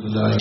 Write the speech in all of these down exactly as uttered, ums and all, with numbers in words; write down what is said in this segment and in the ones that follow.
اللہ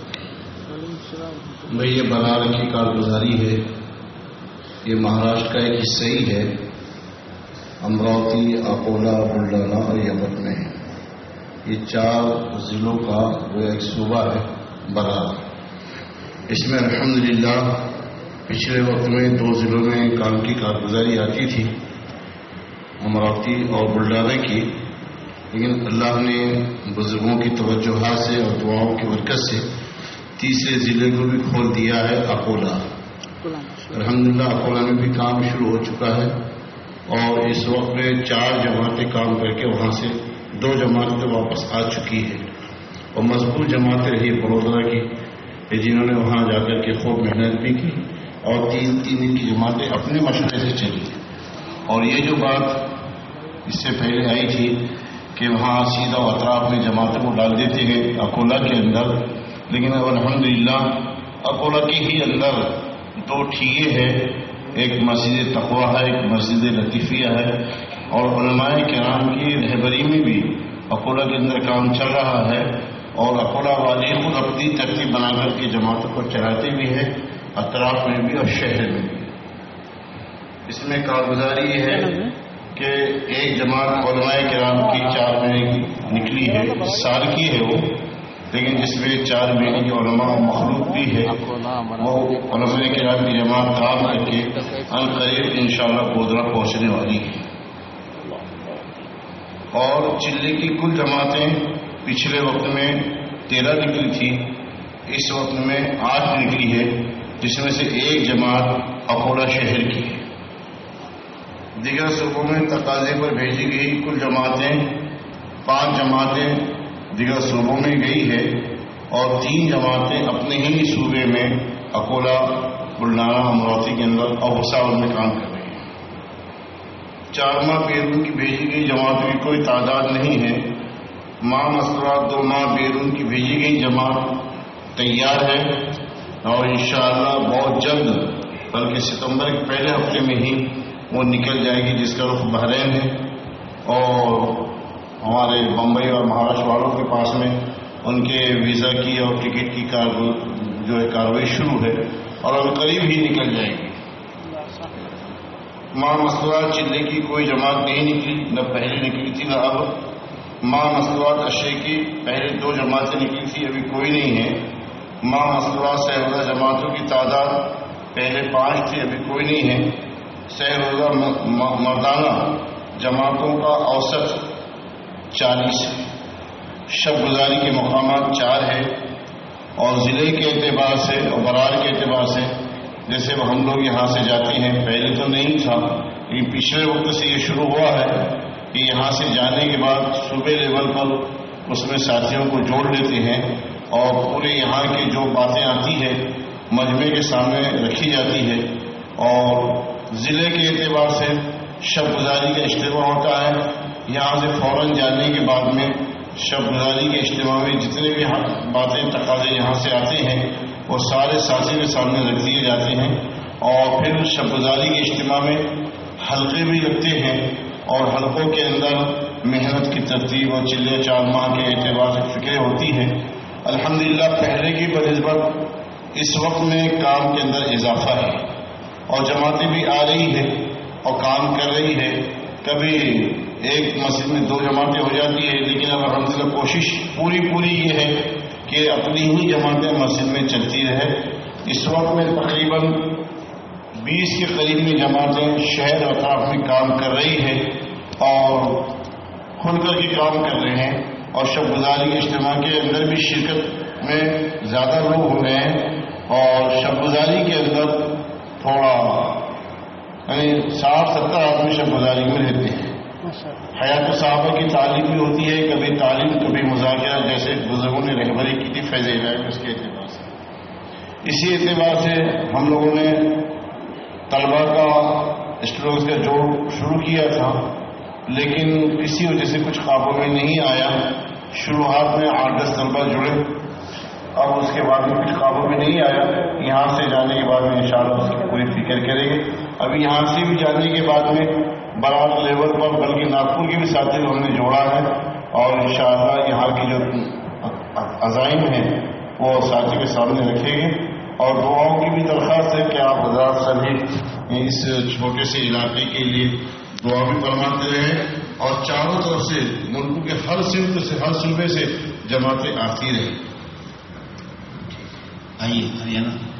میں یہ برار کی کارگزاری ہے، یہ مہاراشٹر کا ایک حصہ ہی ہے، امراوتی، اکولا، بلڈانا اور یمت میں ہے۔ یہ چار ضلعوں کا وہ ایک صوبہ ہے برار۔ اس میں الحمدللہ پچھلے وقت میں دو ضلعوں میں کام کی کارگزاری آتی تھی، امراوتی اور بلڈانا کی، لیکن اللہ نے بزرگوں کی توجہات سے اور دعاؤں کی برکت سے تیسرے ضلع کو بھی کھول دیا ہے، اکولا۔ الحمدللہ اکولا میں بھی کام شروع ہو چکا ہے، اور اس وقت میں چار جماعتیں کام کر کے وہاں سے دو جماعتیں تو واپس آ چکی ہے، اور مضبوط جماعتیں رہی بڑودرا کی، جنہوں نے وہاں جا کر کے خوب محنت بھی کی، اور تین تین دن کی جماعتیں اپنے مشورے سے چلی۔ اور یہ جو بات اس سے پہلے آئی تھی کہ وہاں سیدھا اطراف میں جماعتوں کو ڈال دیتے ہیں اکولا کے اندر، لیکن اب الحمدللہ اکولا کے ہی اندر دو ٹھیے ہیں، ایک مسجد تقویٰ ہے، ایک مسجد لطیفیہ ہے، اور علماء کرام کی رہبری میں بھی اکولا کے اندر کام چل رہا ہے، اور اکولا والے خود اپنی ترتیب بنا کر کے جماعتوں کو چلاتے بھی ہیں، اطراف میں بھی اور شہر میں بھی۔ اس میں کارگزاری یہ ہے کہ ایک جماعت علماء کرام کی چار مہینے کی نکلی ہے، سال کی ہے وہ، لیکن جس میں چار مہینے کی علماء و مخلوق بھی ہے، وہ علماء کرام کی جماعت کام کر کے عنقریب انشاءاللہ گودرا پہنچنے والی ہے۔ اور چلے کی کل جماعتیں پچھلے وقت میں تیرہ نکلی تھی، اس وقت میں آٹھ نکلی ہے، جس میں سے ایک جماعت اکولا شہر کی ہے۔ دیگر صوبوں میں تقاضے پر بھیجی گئی کل جماعتیں پانچ جماعتیں دیگر صوبوں میں گئی ہے، اور تین جماعتیں اپنے ہی صوبے میں اکولا، بلڈانا، امراوتی کے اندر اور بھساور میں کام کر رہی ہیں۔ چار ماہ بیرون کی بھیجی گئی جماعتوں کی کوئی تعداد نہیں ہے۔ ماہ مسئلات دو ماہ بیرون کی بھیجی گئی جماعت تیار ہے، اور انشاءاللہ بہت جلد، بلکہ ستمبر کے پہلے ہفتے میں ہی وہ نکل جائے گی، جس کا رخ بحرین ہے، اور ہمارے بمبئی اور مہاراشٹر والوں کے پاس میں ان کے ویزا کی اور ٹکٹ کی جو ہے کارروائی شروع ہے، اور اب قریب ہی نکل جائے گی۔ ماں مسئلات چلے کی کوئی جماعت نہیں نکلی، نہ پہلے نکلی تھی نہ اب۔ ماں مسئلات اشے کی پہلے دو جماعتیں نکلی تھی، ابھی کوئی نہیں ہے۔ ماں مسئلات سہروزہ جماعتوں کی تعداد پہلے پانچ تھی، ابھی کوئی نہیں ہے۔ سہروزہ مردانہ جماعتوں کا اوسط چالیس ہے۔ شب گزاری کے مقامات چار ہے، اور ضلع کے اعتبار سے اور برار کے اعتبار سے جیسے ہم لوگ یہاں سے جاتے ہیں، پہلے تو نہیں تھا، لیکن پچھلے وقت سے یہ شروع ہوا ہے کہ یہاں سے جانے کے بعد صوبے لیول پر اس میں ساتھیوں کو جوڑ لیتے ہیں، اور پورے یہاں کی جو باتیں آتی ہیں مجمع کے سامنے رکھی جاتی ہے، اور ضلع کے اعتبار سے شب گزاری کا اجتماع ہوتا ہے۔ یہاں سے فوراً جانے کے بعد میں شب گزاری کے اجتماع میں جتنے بھی باتیں تقاضے یہاں سے آتے ہیں وہ سارے ساتھی کے سامنے رکھ دیے جاتے ہیں، اور پھر شب گزاری کے اجتماع میں حلقے بھی لگتے ہیں، اور حلقوں کے اندر محنت کی ترتیب اور چلے چار ماہ کے اعتبار سے فکریں ہوتی ہیں۔ الحمدللہ پہلے کی بنسبت اس وقت میں کام کے اندر اضافہ ہے، اور جماعتیں بھی آ رہی ہے اور کام کر رہی ہے۔ کبھی ایک مسجد میں دو جماعتیں ہو جاتی ہے، لیکن اب الحمدللہ کوشش پوری پوری یہ ہے کہ اپنی ہی جماعتیں مسجد میں چلتی رہے۔ اس وقت میں تقریباً بیس کے قریب میں جماعتیں شہر اور اطراف میں کام کر رہی ہے، اور کھل کر کے کام کر رہے ہیں، اور شب گزاری کے اجتماع کے اندر بھی شرکت میں زیادہ لوگ ہو گئے ہیں، اور شب گزاری کے اندر تھوڑا یعنی ساٹھ ستر آدمی شب گزاری میں رہتے ہیں۔ حیات صحابہ کی تعلیم بھی ہوتی ہے، کبھی تعلیم کبھی مذاکرہ، جیسے بزرگوں نے رہبری کی تھی فیض الہی اس کے اعتبار سے۔ اسی اعتبار سے ہم لوگوں نے طلبہ کا اسٹوڈنٹس کا جوڑ شروع کیا تھا، لیکن کسی وجہ سے کچھ خوابوں میں نہیں آیا۔ شروعات میں آٹھ دس طلبہ جڑے، اب اس کے بعد میں کچھ خوابوں میں نہیں آیا۔ یہاں سے جانے کے بعد میں انشاءاللہ اس کی پوری فکر کریں گے۔ ابھی یہاں سے بھی جانے کے بعد میں برات لیول پر بلکہ ناگپور کے بھی ساتھی ہم نے جوڑا ہے، اور انشاءاللہ یہاں کی جو عزائم ہیں وہ ساتھی کے سامنے رکھیں گے، اور دعاؤں کی بھی درخواست ہے کہ آپ حضرات سبھی اس چھوٹے سے علاقے کے لیے دعا بھی فرماتے رہیں، اور چاروں طرف سے ملک کے ہر سمت سے ہر صوبے سے جماعتیں آتی رہیں. آئیے آئیے نا.